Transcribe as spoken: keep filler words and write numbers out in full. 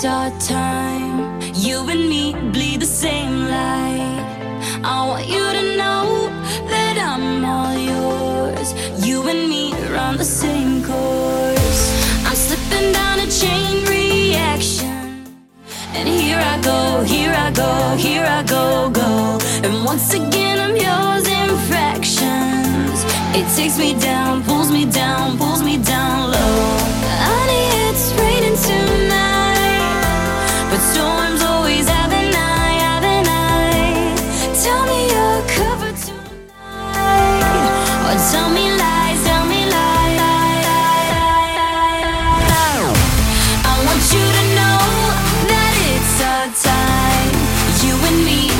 it's our time. You and me bleed the same light. I want you to know that I'm all yours. You and me run the same course. I'm slipping down a chain reaction, and here I go, here I go, here I go, go. And once again I'm yours in fractions. It takes me down, pulls me down, pulls me down low. Honey, it's raining tonight, but storms always have an eye, have an eye. Tell me you're covered tonight, or tell me lies, tell me lies. I want you to know that it's our time. You and me